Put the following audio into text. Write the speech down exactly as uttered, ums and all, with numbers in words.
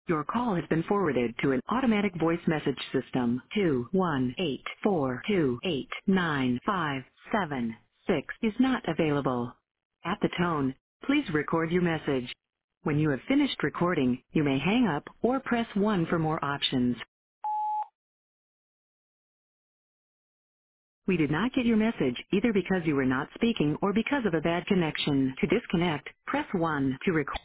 Your call has been forwarded to an automatic voice message system. two one eight four two eight nine five seven six is not available. At the tone, please record your message. When you have finished recording, you may hang up or press one for more options. We did not get your message either because you were not speaking or because of a bad connection. To disconnect, press one. To record